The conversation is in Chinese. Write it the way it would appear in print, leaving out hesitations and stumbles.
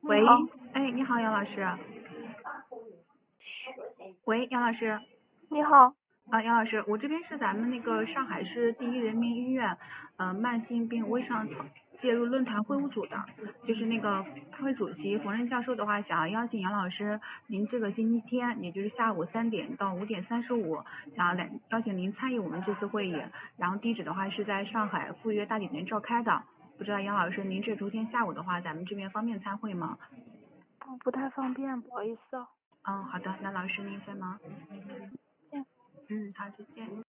喂， 你好， 哎，你好，杨老师。喂，杨老师。 你好， 杨老师，我这边是咱们那个上海市第一人民医院，慢性病危上介入论坛会务组的，就是那个会主席冯任教授的话，想要邀请杨老师，您这个星期天，也就是下午3点到5点35，想要来邀请您参与我们这次会议，然后地址的话是在上海赴约大酒店召开的，不知道杨老师您这周天下午的话，咱们这边方便参会吗？ 不太方便，不好意思啊。 好的，那老师您再忙。 见。 好，再见。